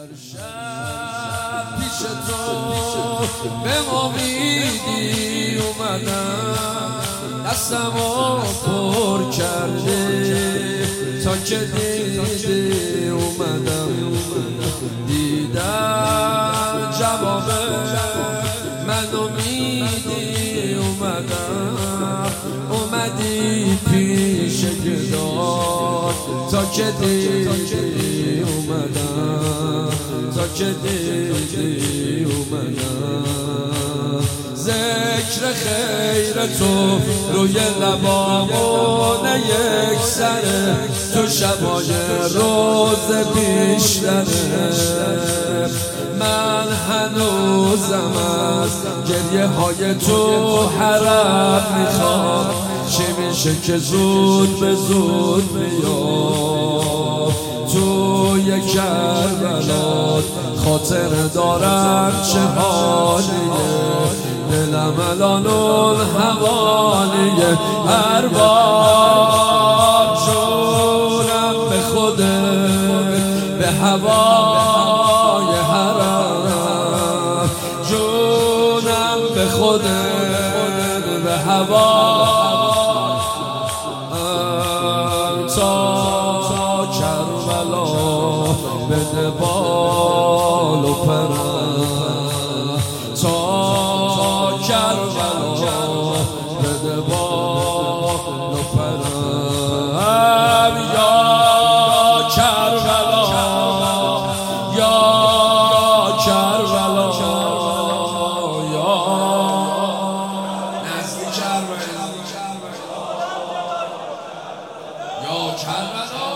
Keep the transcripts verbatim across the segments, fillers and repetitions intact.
شب پیش تو به امیدی اومدم، دستمو پر کردی تا که دیدی اومدم، دیدم جواب منو میدی اومدم، اومدی پیش گدار تا که دیدی اومدم، تا که دیدی اومدم. ذکر خیر تو روی لبامون یک سره، تو شبای روز بیشتره. من هنوزم از گریه های تو حرف میخوام، چی میشه که زود به زود میاد توی کربلات. خاطر دارم چه حالیه، دلم الان اون حوالیه. هر بار جونم به خودت به هوای حرم، جونم به خودت به هوای تا کربلا بده بال و پرم، تا کربلا بده بال و پرم. یا کربلا یا کربلا یا نزدیک کربلا یا کربلا.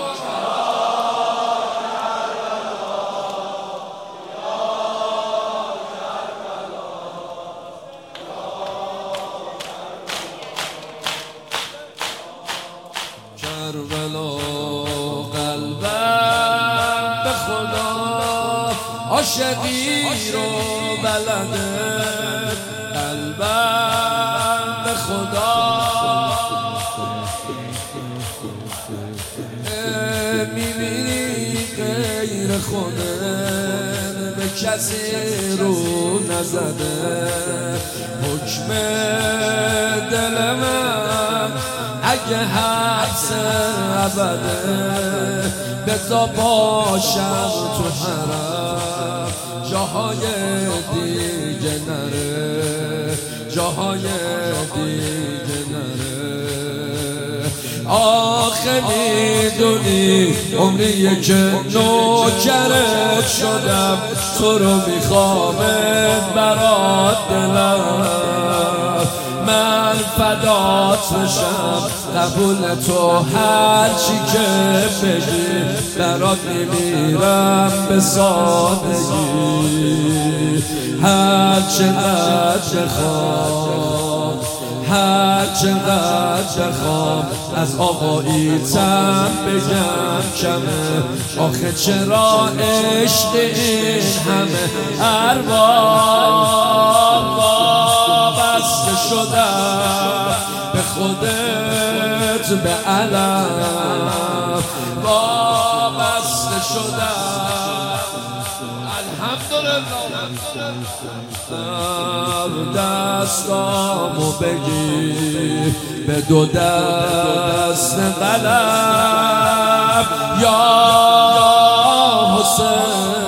کربلا قلبم به خدا عاشقی رو بلده، قلبم به خدا میبینی غیر خودت به کسی رو نزده. حکم دل من اگه حبس ابده، بذار باشم تو حرم، جاهای دیگه نره، جاهای دیگه نره. آخه میدونی عمریه که نوکرت شدم، تو رو میخوامت برات دلم، من فدات بشم قبول تو هر چی که بگی، برات میمیرم به سادگی. هر چقدر بخوام هر چقدر بخوام از آقاییتم بگم کمه. آخه چرا عشق این همه ارباب وابسته شدم به خودت به علم، وابسته شدم. الحمدلله دستامو بگی به دو دست قلم، یا حسین